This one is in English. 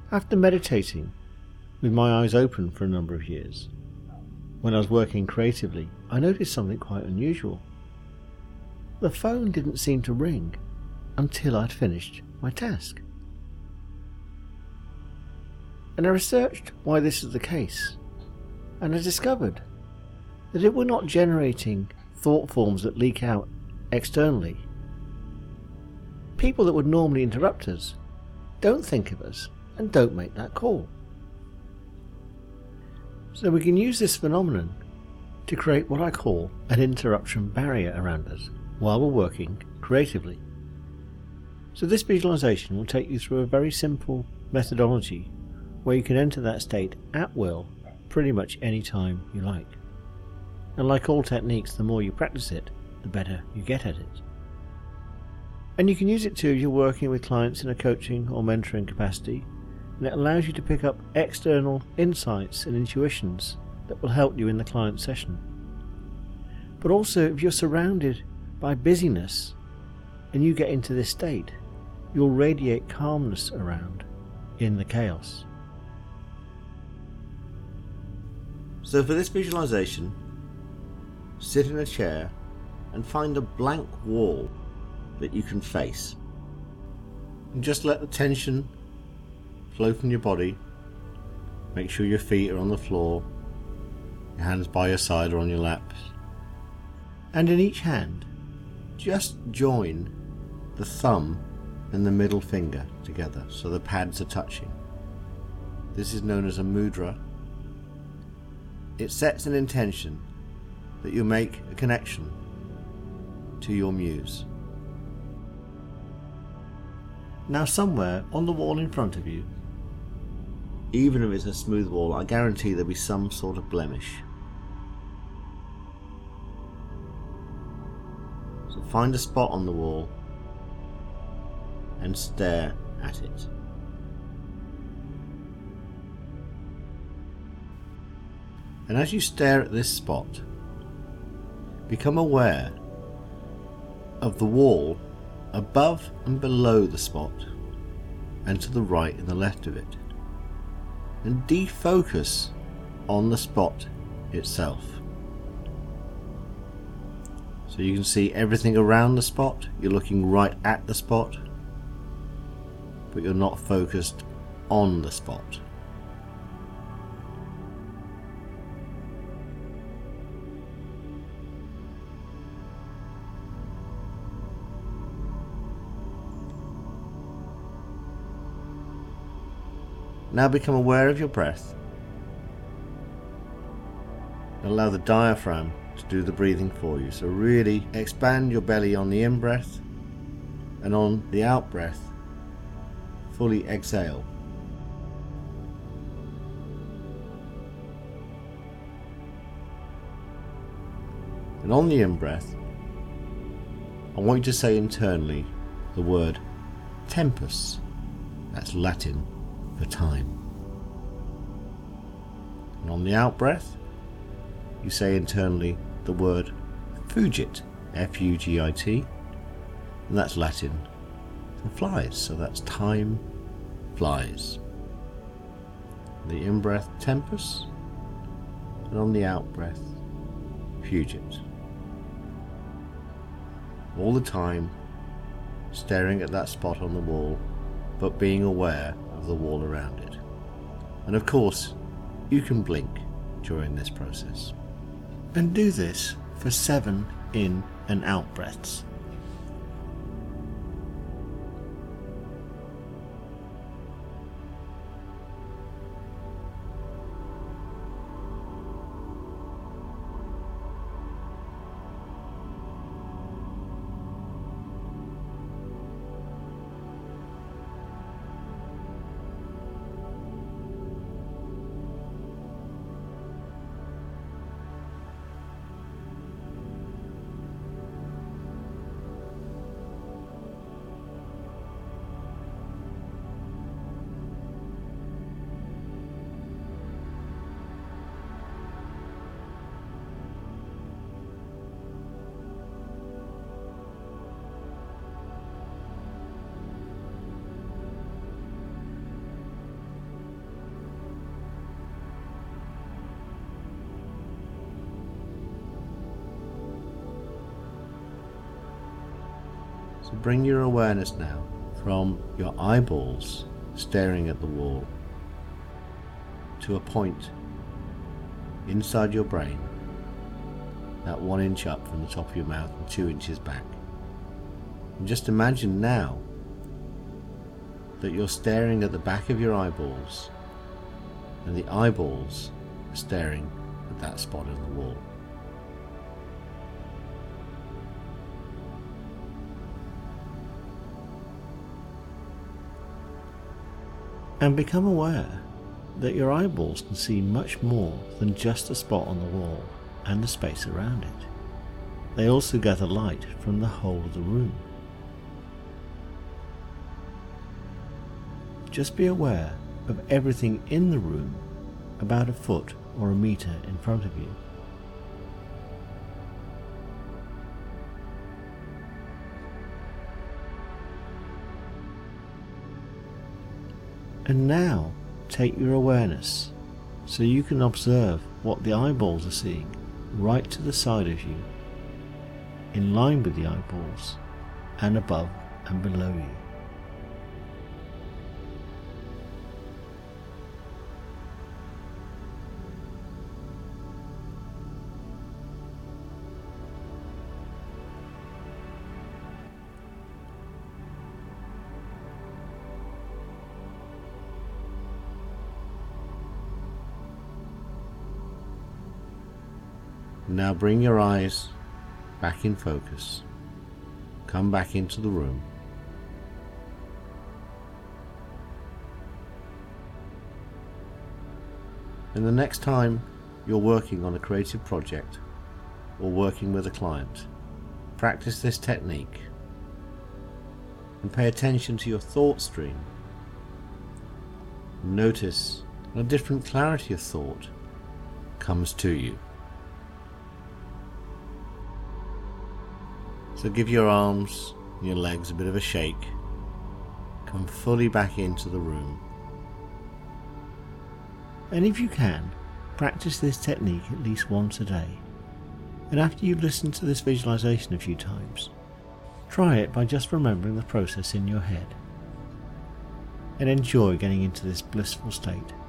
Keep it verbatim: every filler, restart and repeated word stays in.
After meditating with my eyes open for a number of years, when I was working creatively, I noticed something quite unusual. The phone didn't seem to ring until I'd finished my task. And I researched why this is the case, and I discovered that if we're not generating thought forms that leak out externally, people that would normally interrupt us don't think of us and don't make that call. So we can use this phenomenon to create what I call an interruption barrier around us while we're working creatively. So this visualization will take you through a very simple methodology where you can enter that state at will pretty much any time you like. And like all techniques, the more you practice it, the better you get at it. And you can use it too if you're working with clients in a coaching or mentoring capacity, and it allows you to pick up external insights and intuitions that will help you in the client session. But also, if you're surrounded by busyness and you get into this state, you'll radiate calmness around in the chaos. So for this visualization, sit in a chair and find a blank wall that you can face. And just let the tension flow from your body. Make sure your feet are on the floor, your hands by your side or on your laps. And in each hand, just join the thumb and the middle finger together so the pads are touching. This is known as a mudra. It sets an intention that you make a connection to your muse. Now somewhere on the wall in front of you, even if it's a smooth wall, I guarantee there'll be some sort of blemish. So find a spot on the wall and stare at it. And as you stare at this spot, become aware of the wall above and below the spot, and to the right and the left of it, and defocus on the spot itself. So you can see everything around the spot, you're looking right at the spot, but you're not focused on the spot. Now become aware of your breath. Allow the diaphragm to do the breathing for you. So really expand your belly on the in-breath, and on the out-breath, fully exhale. And on the in-breath, I want you to say internally the word tempus. That's Latin for time. And on the out breath, you say internally the word fugit, F U G I T, and that's Latin for flies, so that's time flies. The in breath tempus, and on the out breath fugit. All the time staring at that spot on the wall, but being aware of the wall around it. And of course, you can blink during this process. And do this for seven in and out breaths. So bring your awareness now from your eyeballs staring at the wall to a point inside your brain, that one inch up from the top of your mouth and two inches back. And just imagine now that you're staring at the back of your eyeballs, and the eyeballs are staring at that spot on the wall. And become aware that your eyeballs can see much more than just a spot on the wall and the space around it. They also gather light from the whole of the room. Just be aware of everything in the room about a foot or a meter in front of you. And now take your awareness so you can observe what the eyeballs are seeing right to the side of you, in line with the eyeballs, and above and below you. Now bring your eyes back in focus. Come back into the room. And the next time you're working on a creative project or working with a client, practice this technique and pay attention to your thought stream. Notice a different clarity of thought comes to you. So give your arms and your legs a bit of a shake. Come fully back into the room. And if you can, practice this technique at least once a day. And after you've listened to this visualization a few times, try it by just remembering the process in your head. And enjoy getting into this blissful state.